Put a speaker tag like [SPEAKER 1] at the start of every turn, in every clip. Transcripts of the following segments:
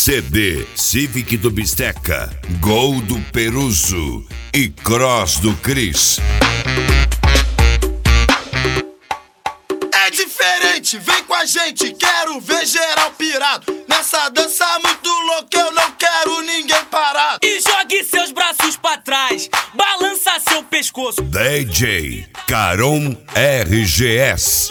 [SPEAKER 1] CD Civic do Bisteca, Gol do Peruso e Cross do Cris.
[SPEAKER 2] É diferente, vem com a gente, quero ver geral pirado. Nessa dança muito louca eu não quero ninguém parado.
[SPEAKER 3] E jogue seus braços pra trás, balança seu pescoço.
[SPEAKER 1] DJ Caron RGS.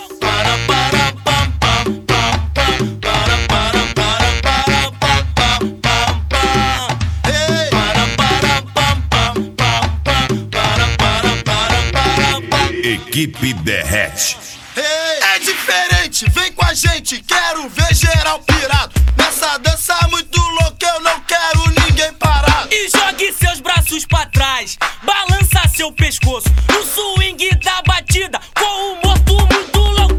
[SPEAKER 1] Equipe Derrete.
[SPEAKER 2] É diferente, vem com a gente, quero ver geral pirado. Nessa dança muito louca eu não quero ninguém parado.
[SPEAKER 3] E jogue seus braços pra trás, balança seu pescoço. No swing da batida, com o morto muito louco.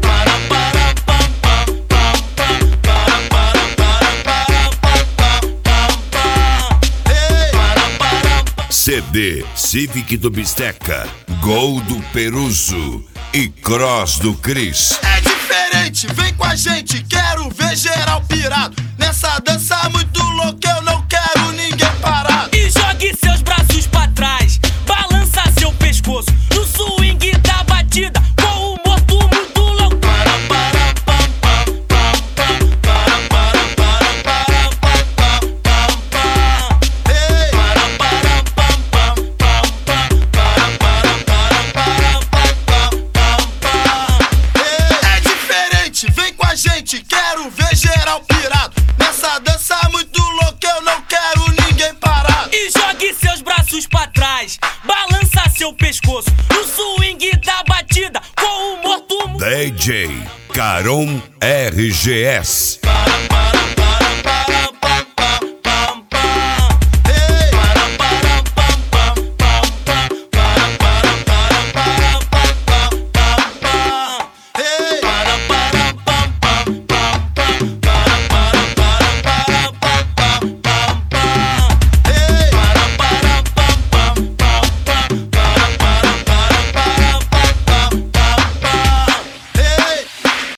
[SPEAKER 1] CD Civic do Bisteca, Gol do Peruso e Cross do Cris.
[SPEAKER 2] É diferente, vem com a gente, quero ver geral pirado. Nessa dança muito louca eu não quero ninguém parado.
[SPEAKER 3] E jogue seus braços pra trás, balança seu pescoço. No swing da batida, com o morto muito louco.
[SPEAKER 2] É diferente, vem com a gente, quero ver geral pirado. Nessa dança muito louca eu não quero ninguém parado.
[SPEAKER 3] E jogue seus braços pra trás, balança seu pescoço. No swing da batida, com o morto muito
[SPEAKER 1] DJ Caron RGS.